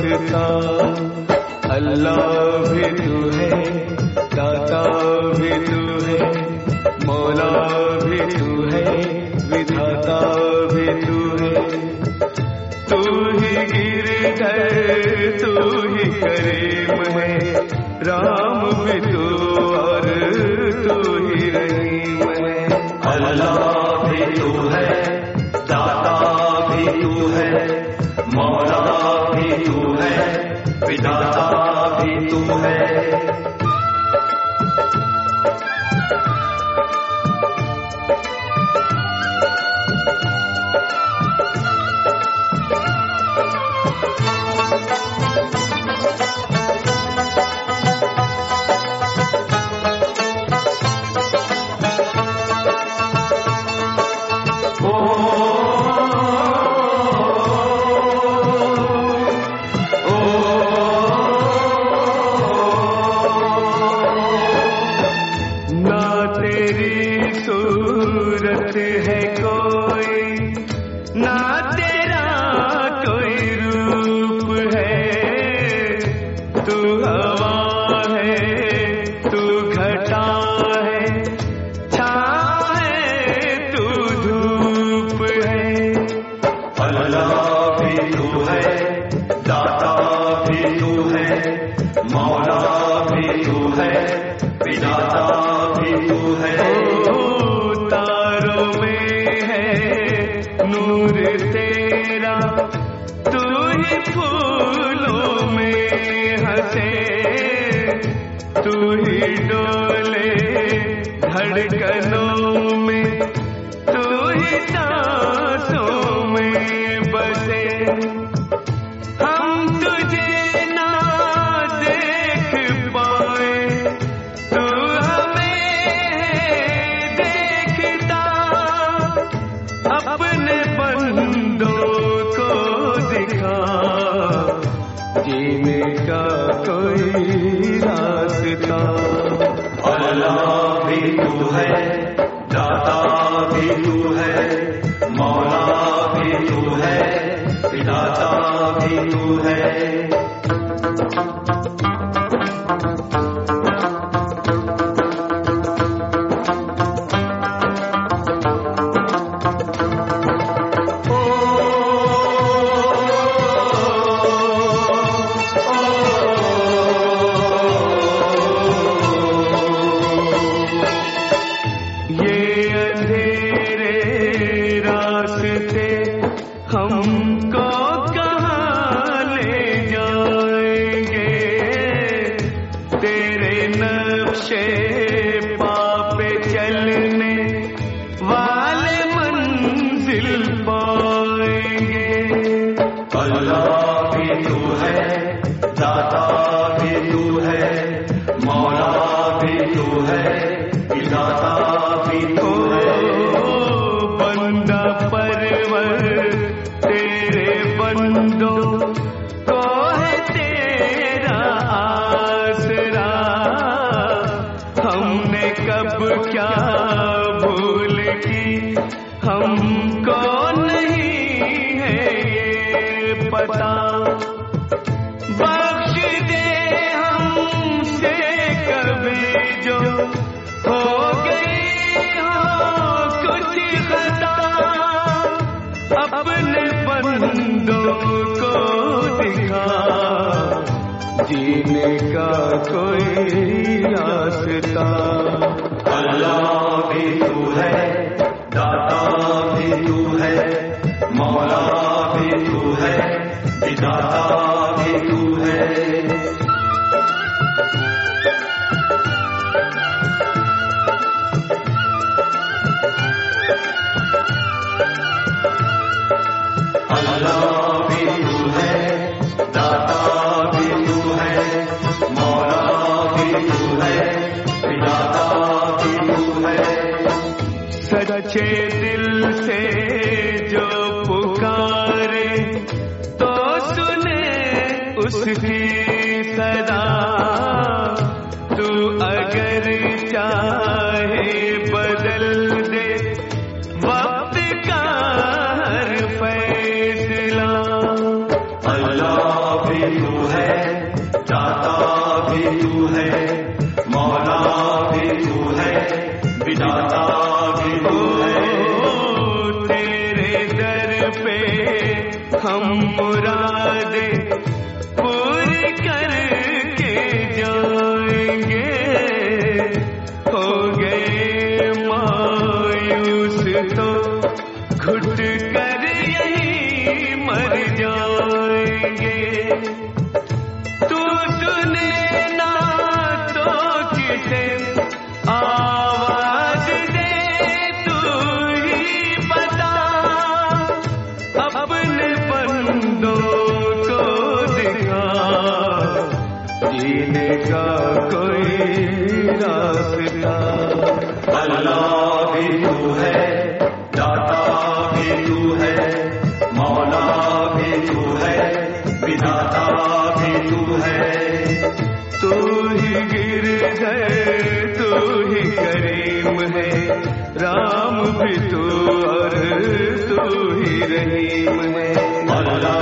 रास्ता। अल्लाह भी तू है, दाता भी तू है, मौला भी तू है, विधाता भी तू है। तू ही गिरधर, तू ही करीम है, राम भी तू और तू ही रहीम है। अल्लाह भी तू है, दाता भी तू है, मौला भी तू है, विधाता भी तू है। सूरत है कोई, ना तेरा कोई रूप है। तू हवा है, तू घटा है, छाँव है, तू धूप है। अल्लाह भी तू है, दाता भी तू है, मौला भी तू है, विधाता भी तू है। तारों में है नूर तेरा, तू ही फूलों में हंसे, तू ही डोले धड़कनों में, तू ही सांसों में बसे। हम तुझे ना देख पाए, तू अपने बंदों को दिखा, जीने का कोई रास्ता। अल्लाह भी तू है, दाता भी तू है, मौला भी तू है, विधाता भी तू है। हमको कहाँ ले जाएंगे, तेरे नक्शे पापे चलने वाले मंजिल पाएंगे। अल्लाह भी तू है, दाता भी तू है, मौला भी तू है, विधाता भी तू है। बंदा परवर तेरे बंदों को है तेरा आसरा, हमने कब क्या भूल की, हमको नहीं है ये पता। बख्श दे हमसे कभी जो हो गई हो कुछ खता, अपने बंदों को दिखा, जीने का कोई रास्ता। अल्लाह भी तू है, दाता भी तू है, मौला भी तू है, विधाता भी तू है। अल्लाह भी तू है, दाता भी तू है, मौला भी तू है, विधाता भी तू है। सच्चे दिल से जो पुकारे तो सुने उसकी सदा, तू अगर चाहे बदल दे वक्त का हर फैसला। अल्लाह भी तू है, दाता भी तू है, मौला भी तू है, विधाता भी तू है। तेरे दर पे हम मुरादे पूरी करके जाएंगे, हो गए मायूस तो घुट कर यही मर जाएंगे। तू सुने ना तो किसे आवाज दे, तू ही बता अपने बंदों को दिखा, जीने का कोई रास्ता। अल्लाह भी तू है, दाता भी तू है, मौला भी तू है, विधाता भी तू है। तू ही गिरधर, तू ही करीम है, राम भी तू और तू ही रहीम है। अल्लाह